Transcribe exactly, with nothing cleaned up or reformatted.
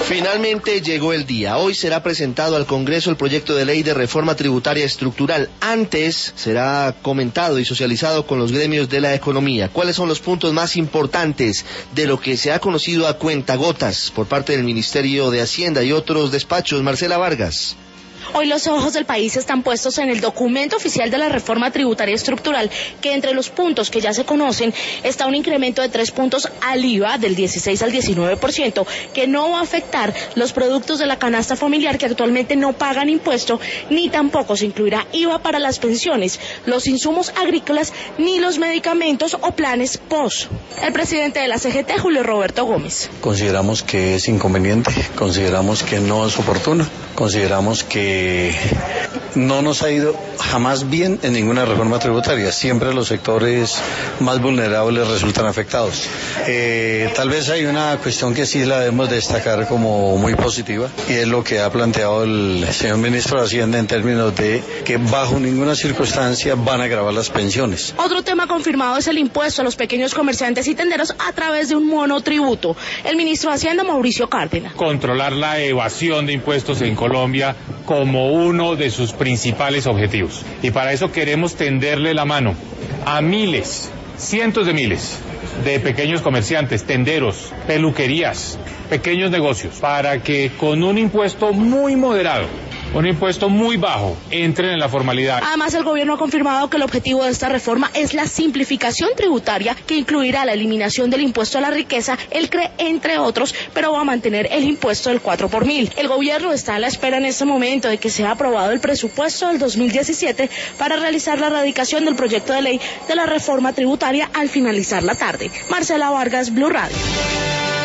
Finalmente llegó el día. Hoy será presentado al Congreso el proyecto de ley de reforma tributaria estructural. Antes será comentado y socializado con los gremios de la economía. ¿Cuáles son los puntos más importantes de lo que se ha conocido a cuentagotas por parte del Ministerio de Hacienda y otros despachos? Marcela Vargas. Hoy los ojos del país están puestos en el documento oficial de la reforma tributaria estructural, que entre los puntos que ya se conocen está un incremento de tres puntos al I V A del dieciséis al diecinueve por ciento, que no va a afectar los productos de la canasta familiar que actualmente no pagan impuesto, ni tampoco se incluirá I V A para las pensiones, los insumos agrícolas, ni los medicamentos o planes P O S. El presidente de la C G T, Julio Roberto Gómez. Consideramos que es inconveniente, consideramos que no es oportuno, consideramos que no nos ha ido jamás bien en ninguna reforma tributaria. Siempre los sectores más vulnerables resultan afectados. Eh, tal vez hay una cuestión que sí la debemos destacar como muy positiva, y es lo que ha planteado el señor ministro de Hacienda en términos de que bajo ninguna circunstancia van a gravar las pensiones. Otro tema confirmado es el impuesto a los pequeños comerciantes y tenderos a través de un monotributo. El ministro de Hacienda, Mauricio Cárdenas. Controlar la evasión de impuestos en Colombia como uno de sus principales objetivos. Y para eso queremos tenderle la mano a miles, cientos de miles de pequeños comerciantes, tenderos, peluquerías, pequeños negocios, para que con un impuesto muy moderado, un impuesto muy bajo, entren en la formalidad. Además, el gobierno ha confirmado que el objetivo de esta reforma es la simplificación tributaria, que incluirá la eliminación del impuesto a la riqueza, el C R E, entre otros, pero va a mantener el impuesto del cuatro por mil. El gobierno está a la espera en este momento de que sea aprobado el presupuesto del dos mil diecisiete para realizar la radicación del proyecto de ley de la reforma tributaria al finalizar la tarde. Marcela Vargas, Blue Radio.